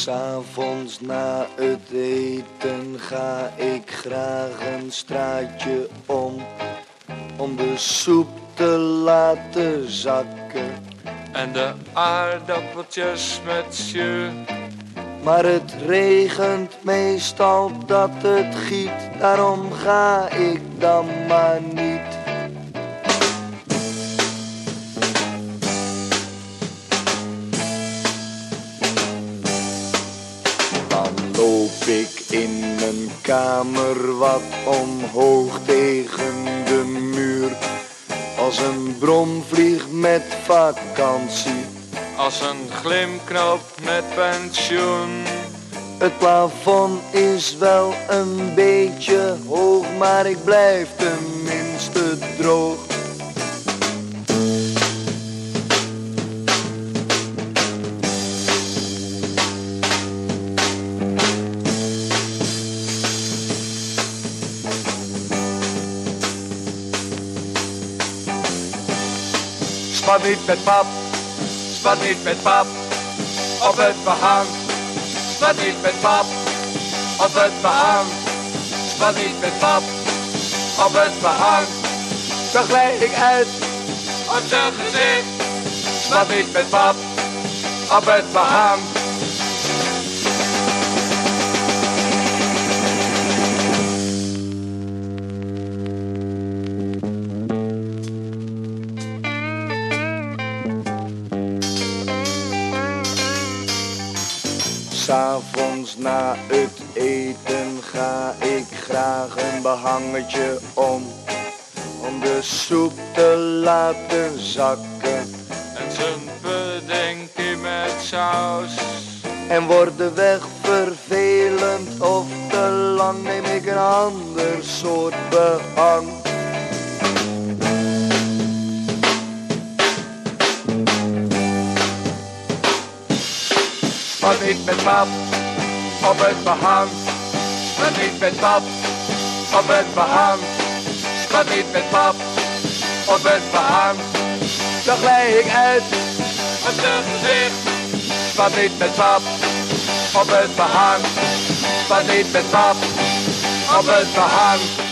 'S'avonds na het eten ga ik graag een straatje om de soep te laten zakken. En de aardappeltjes met jus. Maar het regent meestal dat het giet, daarom ga ik dan maar niet. Dan loop ik in mijn kamer wat omhoog tegen de muur, als een bromvlieg met vakantie, Als een glimknop met pensioen. Het plafond is wel een beetje hoog, maar ik blijf tenminste droog. Spat niet met pap, spat niet met pap, op het behang. Spat niet met pap, op het behang. Spat niet met pap, op het behang. Dan glijd ik uit op zijn gezicht. Spat niet met pap, op het behang. S'avonds na het eten ga ik graag een behangetje om de soep te laten zakken. En zijn puddingkie met saus. En wordt de weg vervelend of te lang, neem ik een ander soort behang. Spat niet met pap, op het behang. Spat niet met pap, op het behang. Spat niet met pap, op het behang. Dan glij ik uit op zijn gezicht. Spat niet met pap, op het behang. Spat niet met pap, op het behang.